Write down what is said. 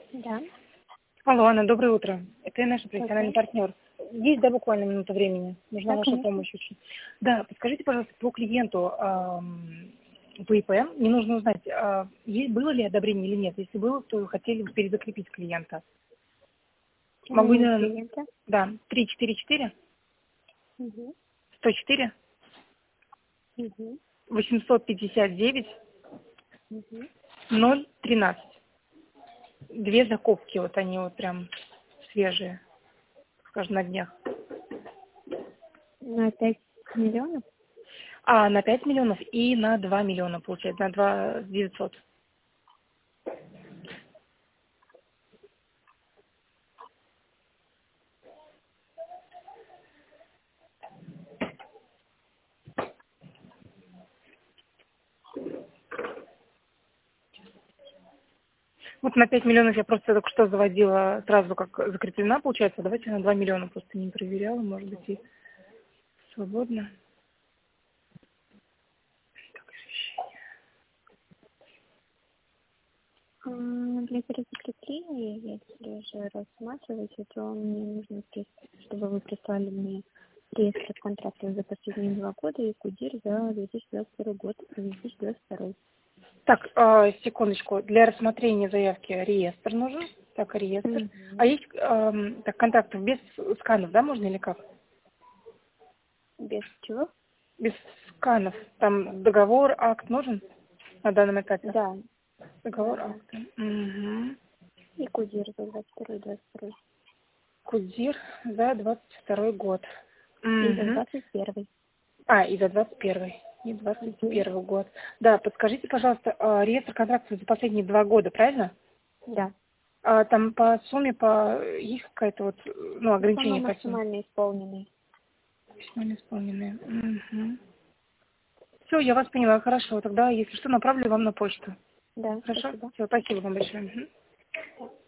Да, Алло, Анна, доброе утро. Это я наш профессиональный доброе. партнер. Есть, да, буквально минута времени? Нужна Да, ваша конечно. помощь очень. Да, подскажите, пожалуйста, по клиенту по ИП, мне нужно узнать, было ли одобрение или нет. Если было, то хотели бы перезакрепить клиента. Могу, Номер клиента. да, 344 Угу. 104 Угу. 859 Угу. 013. Две закупки, вот они вот прям свежие, скажем, на днях. На 5 миллионов? На 5 миллионов и на 2 миллиона, получается, на 2 900. Вот на 5 миллионов я просто только что заводила, сразу как закреплена, получается. Давайте на 2 миллиона просто не проверяла, может быть, и свободно. Так, ощущение. Для перезакрепления, если же рассматриваете, то мне нужно, чтобы вы прислали мне реестр контрактов за последние 2 года и кудир за 2021 год и 2022. Так, секундочку. Для рассмотрения заявки реестр нужен. Так, реестр. А Угу. есть так, контактов без сканов, да, можно или как? Без чего? Без сканов. Там договор, акт нужен на данном этапе? Да, да, Договор, да. акт. Угу. И кудир за 22-22. Кудир за 22 год. И за Угу. 21. И за 21 и Угу. 21 год. Да, подскажите, пожалуйста, реестр контрактов за последние 2 года, правильно? Да. Там по сумме, есть какая-то вот, Самый ограничение по сумме? максимально исполненный. Максимально исполненные. Угу. Все, я вас поняла, хорошо. Тогда, если что, направлю вам на почту. Да, Хорошо? спасибо. Все, спасибо вам большое. Мгм.